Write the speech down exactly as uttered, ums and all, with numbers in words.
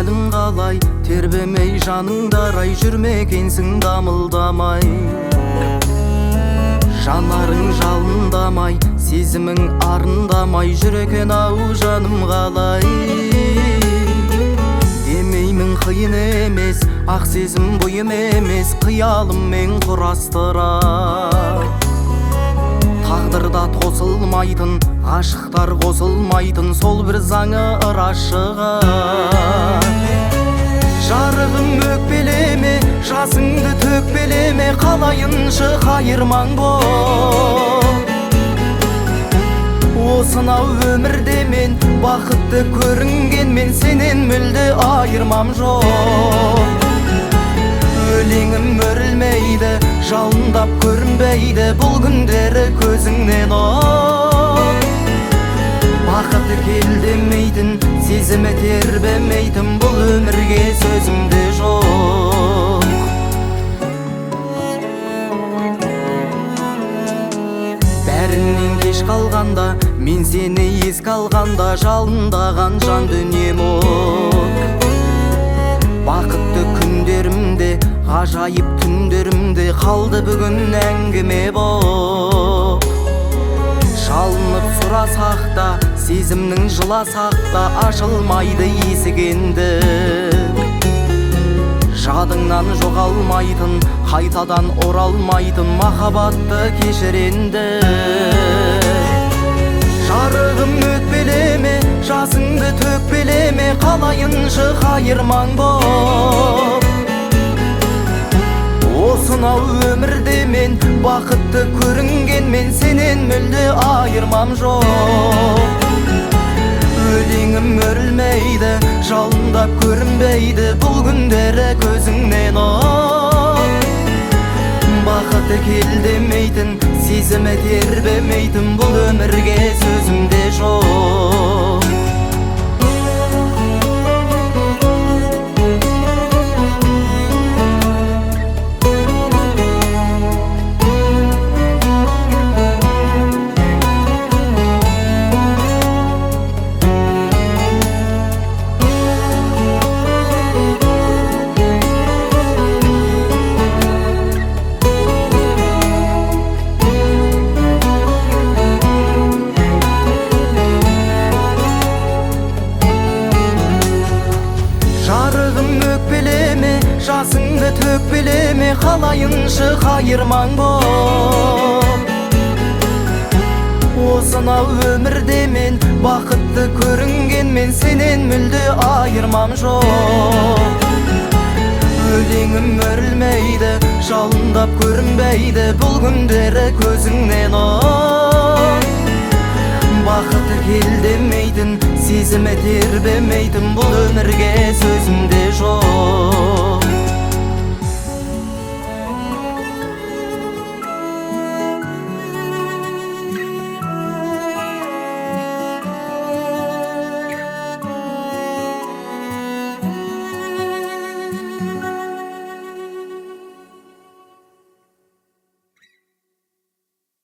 Хәлің қалай, тербемей жаныңдарай, жүрмекенсің дамылдамай. Жанарың жалындамай, сезімің арындамай, жүрекен ау жаным қалай. Демеймін қиын емес, ақ сезім бұйым емес, қиялыммен құрастыра. Тағдырда тосылмайтын, ғашықтар қосылмайтын, сол бір заңы ырашыға. Жарығым өкпелеме, жасыңды төкпелеме, қалайыншы қайырмаң бол. Осынау өмірде мен бақытты көрінгенмен, сенен мүлде айырмам жоқ. Өлеңім өрілмейді, жалындап көрінбейді, бұл күндері көзіңнен от. Бақыты кел демейтін, сезімі тербемейтін, бұл өмірге сөзімде жоқ. Бәрінен кеш қалғанда, мен сені еске алғанда, жалындаған жан дүнием от. Бақытты күндерімде, ғажайып түндерімде, қалды бүгін әңгіме боп. Жалынып сұрасақ та, сезімнің жыласақ та, ашылмайды есік енді. Жадыңнан жоғалмайтын, қайтадан оралмайтын, махаббатты кешір енді. Жарығым өкпелеме, жасыңды төкпелеме, қалайыншы қайырмаң боп. Осынау өмірде мен бақытты көрінгенмен, сенен мүлде айырмам жоқ. Өлеңім өрілмейді, жалындап көрінбейді, бұл күндері көзіңнен от. Бақыты кел демейтін, сезімі тербемейтін, бұл өмірге сөзімде жоқ. Жасыңды төкпелеме, қалайыншы қайырмаң боп. Осынау өмірде мен бақытты көрінгенмен, сенен мүлде айырмам жоқ. Өлеңім өрілмейді, жалындап көрінбейді, бұл күндері көзіңнен от. Бақыты кел демейтін, сезімі тербемейтін, бұл өмірге сөзімде жоқ.